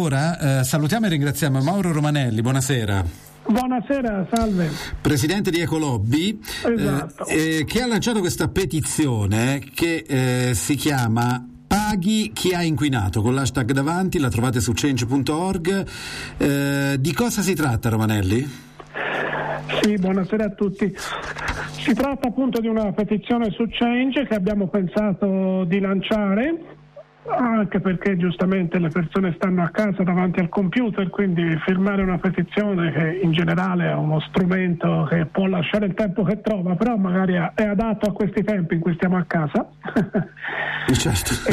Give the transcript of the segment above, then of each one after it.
ora salutiamo e ringraziamo Mauro Romanelli, buonasera. Buonasera, salve. Presidente di Ecolobby, esatto. Che ha lanciato questa petizione che si chiama Paghi chi ha inquinato, con l'hashtag davanti, la trovate su change.org. Di cosa si tratta, Romanelli? Sì, buonasera a tutti. Si tratta appunto di una petizione su Change che abbiamo pensato di lanciare, anche perché giustamente le persone stanno a casa davanti al computer, quindi firmare una petizione, che in generale è uno strumento che può lasciare il tempo che trova, però magari è adatto a questi tempi in cui stiamo a casa. Certo.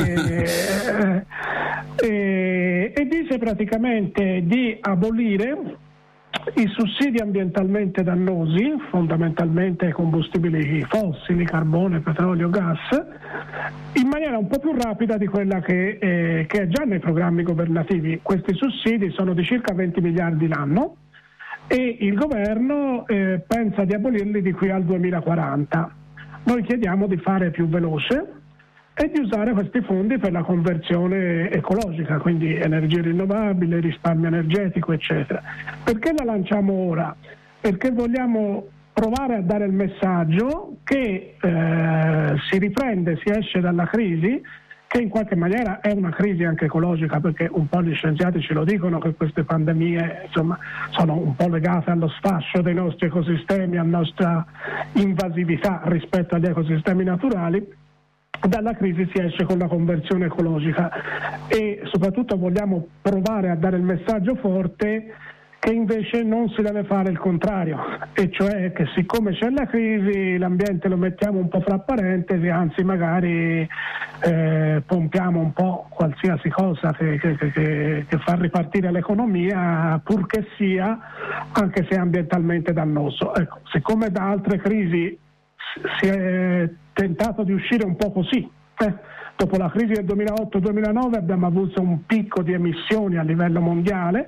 E dice praticamente di abolire i sussidi ambientalmente dannosi, fondamentalmente ai combustibili fossili, carbone, petrolio, gas, in maniera un po' più rapida di quella che è già nei programmi governativi. Questi sussidi sono di circa 20 miliardi l'anno e il governo pensa di abolirli di qui al 2040. Noi chiediamo di fare più veloce e di usare questi fondi per la conversione ecologica, quindi energie rinnovabili, risparmio energetico, eccetera. Perché la lanciamo ora? Perché vogliamo provare a dare il messaggio che si riprende, si esce dalla crisi, che in qualche maniera è una crisi anche ecologica, perché un po' gli scienziati ce lo dicono che queste pandemie insomma sono un po' legate allo sfascio dei nostri ecosistemi, alla nostra invasività rispetto agli ecosistemi naturali. Dalla crisi si esce con la conversione ecologica e soprattutto vogliamo provare a dare il messaggio forte che invece non si deve fare il contrario, e cioè che siccome c'è la crisi l'ambiente lo mettiamo un po' fra parentesi, anzi magari pompiamo un po' qualsiasi cosa che fa ripartire l'economia, purché sia, anche se ambientalmente dannoso. Ecco, siccome da altre crisi si è tentato di uscire un po' così. Dopo la crisi del 2008-2009 abbiamo avuto un picco di emissioni a livello mondiale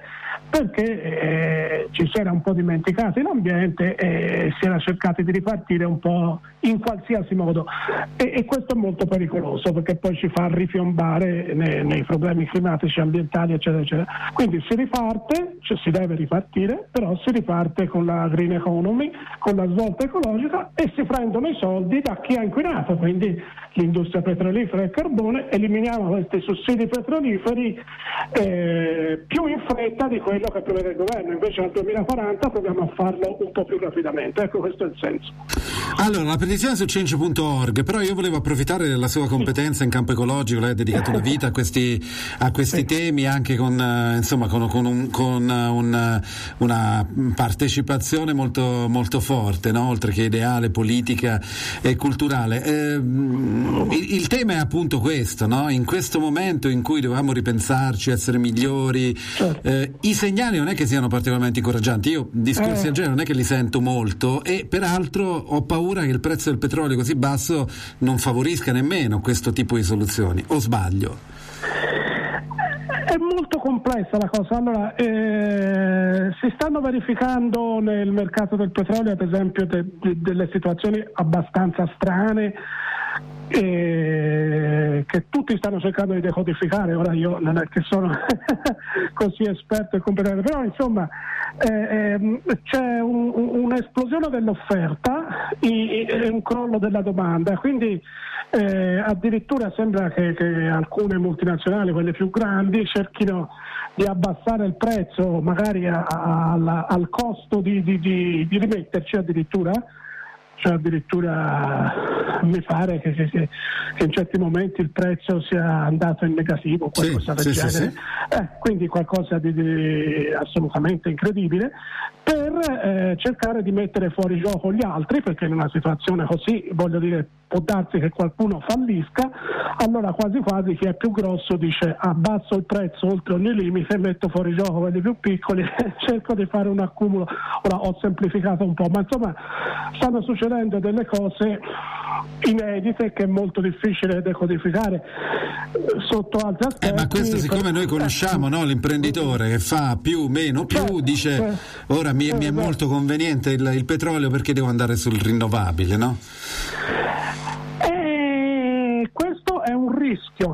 perché ci si era un po' dimenticati l'ambiente e si era cercati di ripartire un po' in qualsiasi modo e questo è molto pericoloso perché poi ci fa ripiombare nei problemi climatici, ambientali, eccetera, eccetera. Quindi si riparte, cioè si deve ripartire, però si riparte con la green economy, con la svolta ecologica e si prendono i soldi da chi ha inquinato, quindi l'industria petrolifera e il carbone, eliminiamo questi sussidi petroliferi più in fretta di quello che prevede il governo, invece al 2040 proviamo a farlo un po' più rapidamente. Ecco, questo è il senso. Allora, la petizione su change.org, però io volevo approfittare della sua competenza in campo ecologico, lei ha dedicato una vita a questi temi, anche con una partecipazione molto, molto forte, no? Oltre che ideale, politica e culturale. Il tema è appunto questo, no? In questo momento in cui dovevamo ripensarci, essere migliori, i segnali non è che siano particolarmente incoraggianti. Io discorsi del genere non è che li sento molto e peraltro ho paura che il prezzo del petrolio così basso non favorisca nemmeno questo tipo di soluzioni, o sbaglio? È molto complessa la cosa. Allora, si stanno verificando nel mercato del petrolio, ad esempio, delle situazioni abbastanza strane che tutti stanno cercando di decodificare. Ora io non è che sono così esperto e competente, però insomma c'è un'esplosione dell'offerta e un crollo della domanda, quindi addirittura sembra che alcune multinazionali, quelle più grandi, cerchino di abbassare il prezzo magari al costo di rimetterci addirittura. Cioè addirittura mi pare che in certi momenti il prezzo sia andato in negativo, qualcosa del genere. Sì. Quindi qualcosa di assolutamente incredibile, per cercare di mettere fuori gioco gli altri, perché in una situazione così, voglio dire, può darsi che qualcuno fallisca, allora quasi quasi chi è più grosso dice abbasso il prezzo oltre ogni limite, metto fuori gioco quelli più piccoli e cerco di fare un accumulo. Ora ho semplificato un po', ma insomma stanno succedendo delle cose inedite che è molto difficile decodificare sotto altri aspetti. Ma questo, siccome noi conosciamo, no, l'imprenditore che fa più, meno, più, dice ora mi è molto conveniente il petrolio perché devo andare sul rinnovabile, no? Questo è un rischio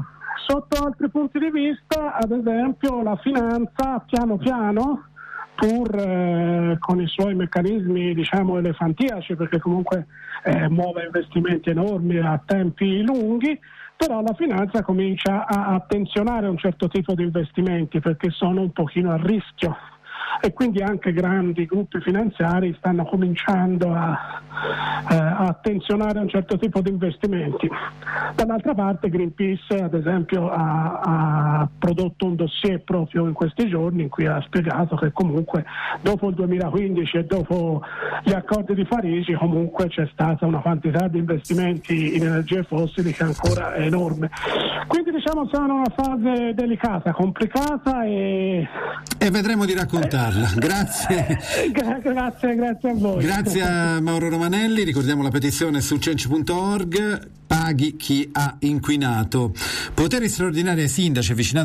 Sotto altri punti di vista, ad esempio, la finanza piano piano, pur con i suoi meccanismi diciamo elefantiaci, perché comunque muove investimenti enormi a tempi lunghi, però la finanza comincia a attenzionare un certo tipo di investimenti perché sono un pochino a rischio, e quindi anche grandi gruppi finanziari stanno cominciando a attenzionare un certo tipo di investimenti. Dall'altra parte Greenpeace ad esempio ha prodotto un dossier proprio in questi giorni in cui ha spiegato che comunque dopo il 2015 e dopo gli accordi di Parigi comunque c'è stata una quantità di investimenti in energie fossili che ancora è enorme. Quindi diciamo siamo in una fase delicata, complicata e vedremo di raccontarla. Grazie. Grazie a voi. Grazie a Mauro Romanelli. Ricordiamo la petizione su Cenci.org. Paghi chi ha inquinato. Poteri straordinari ai sindaci avvicinati